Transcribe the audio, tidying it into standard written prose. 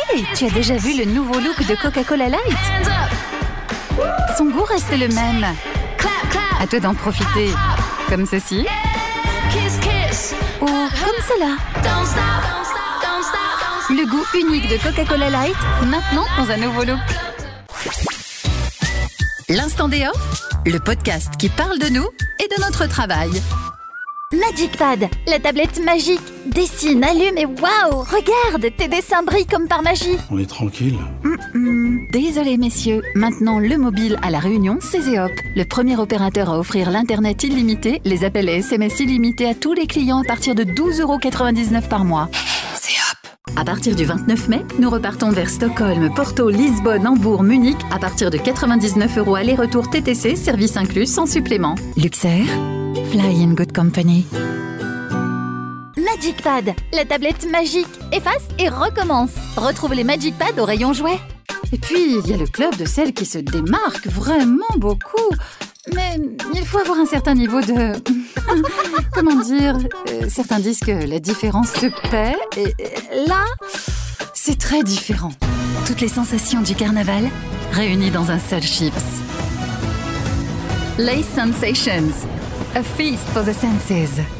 Hey, tu as déjà vu le nouveau look de Coca-Cola Light? Son goût reste le même. À toi d'en profiter. Comme ceci. Ou comme cela. Le goût unique de Coca-Cola Light, maintenant dans un nouveau look. L'instant des off, le podcast qui parle de nous et de notre travail. Magic Pad, la tablette magique. Dessine, allume et waouh, regarde, tes dessins brillent comme par magie. On est tranquille. Désolé messieurs, maintenant le mobile à La Réunion, c'est Zéop. Le premier opérateur à offrir l'internet illimité, les appels et SMS illimités à tous les clients à partir de 12,99 € par mois. À partir du 29 mai, nous repartons vers Stockholm, Porto, Lisbonne, Hambourg, Munich à partir de 99 € aller-retour TTC, service inclus sans supplément. Luxair, fly in good company. Magic Pad, la tablette magique. Efface et recommence. Retrouve les Magic Pads au rayon jouets. Et puis, il y a le club de celles qui se démarquent vraiment beaucoup. Mais il faut avoir un certain niveau de... Comment dire, certains disent que la différence se paie. Et là, c'est très différent. Toutes les sensations du carnaval réunies dans un seul chips. Lace Sensations. A feast for the senses.